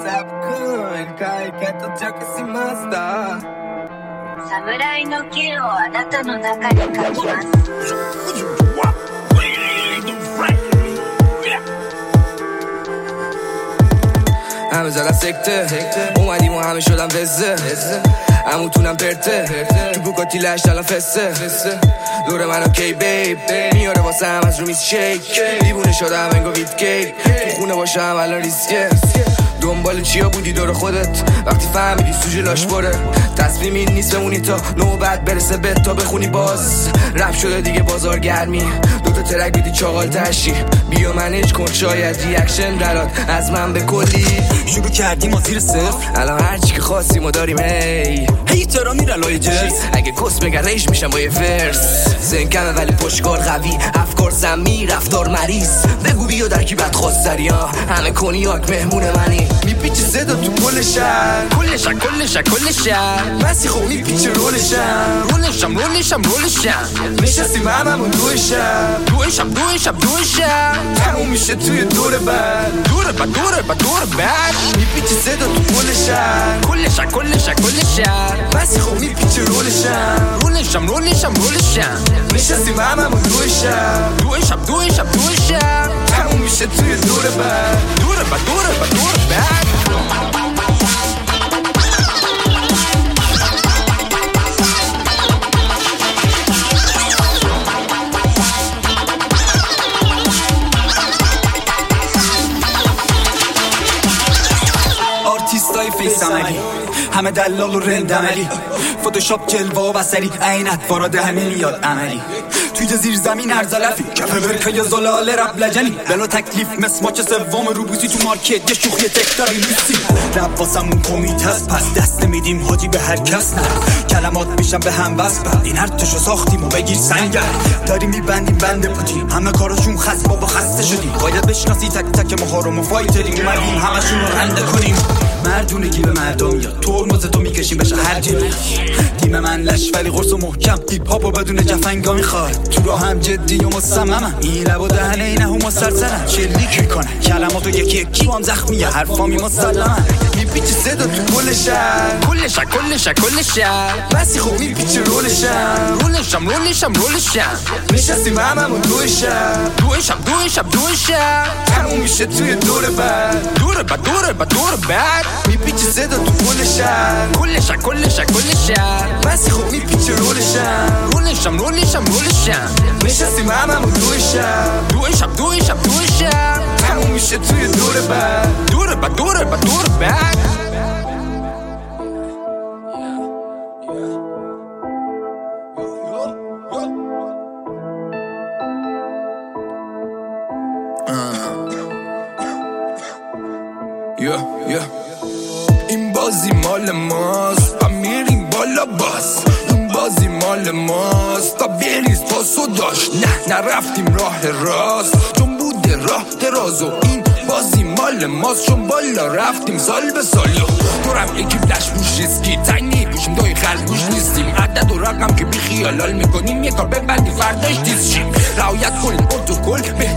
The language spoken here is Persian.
サブ君会計と着しました。 侍の剣をあなたの中に書きます。 همه زدن سکته اومدیم و همه شدن وزه همونتونم پرته تو بوکاتی لشت الان فسته دور منو کی بیب میاره واسه هم از رو میز شیک دیوونه شدم انگو ویت کیک تو خونه باشم الان ریسکه دنبال چیا بودی دور خودت وقتی فهمیدی سوژه لاش بره تصمیم این نیست بمونی تا نوبت برسه به تا بخونی باز رپ شده دیگه بازار گرمی دوتا ترک بیدی چاقال تشی بیا منیج کن شاید ریاکشن درات از من به کلی شروع کردیم ما زیر صفر الان هرچی که خواستیم ما داریم هی ترا میرن لای جرس اگه کس بگن ریش میشم با یه فرس زن کمه ولی پشتکار قوی افکار زمین رفتار مریض بگو بیا در کی بد خواستری ها همه کنیاک مهمون منی میپیچه صدا تو کل شهر کل شهر مسی خب میپیچه رولشم نشستیم هممون دو شب تموم میشه توی دور بعد میپیچه صدا تو کل شهر کل شهر مسی خب میپیچه رولشم نشستیم هممون دو شب تموم میشه توی دور بعد آرتیستای فیس عملی همه دلال و رند عملی فوتوشاپ جلوه و بسری عینت وارد همه میاد عملی توی زیر زمین هر زلفی کف برکه یا زلاله رب لجنی بلا تکلیف مسماک سوم روبوسی تو مارکت یه شوخی تکتاری لوسی رب واسمون کمیت هست پس دست میدیم حاجی به هر کس نه کلمات میشن به هم بس این هر تشو ساختیم و بگیر سنگر داریم میبندیم بنده پوتیم همه کاراشون خس بابا خسته شدیم باید بشناسی تک تک مهارم و فایتریم اومدیم همشون رو رنده کنیم مردونگی به مردم یا ترمز تو میکشیم بشه هر جبی تیم من لش ولی قرص و محکم هیپ هاپ و بدون جفنگا میخواد تو رو هم جدی و مصممم این لب و دهنه اینه هم سرسرم شلیک میکنن کلماتو یکی هم زخمیه حرفامی مسلمم میپیچه صدا تو کل شهر کل شهر مسی خب میپیچه رولشم نشستیم هممون دو شب تموم میشه توی دور بعد میپیچه صدا تو کل شهر کل شهر مسی خب میپیچه رولشم نشستیم هممون دو شب تموم میشه توی دور بعد این بازی مال ماست و میریم بالا باز این بازی مال ماست تا بریز پاسو داشت نه رفتیم راه راست چون بوده راه دراز و این بازی مال ماست چون بالا رفتیم سال به سال دورم یکی فلش بوش ریسکی تنگی بوشیم دوی خرد گوش نیستیم عدد و رقم که بی خیالال میکنیم یه کار ببندی فرداش دیز شیم رعایت کنیم پروتکل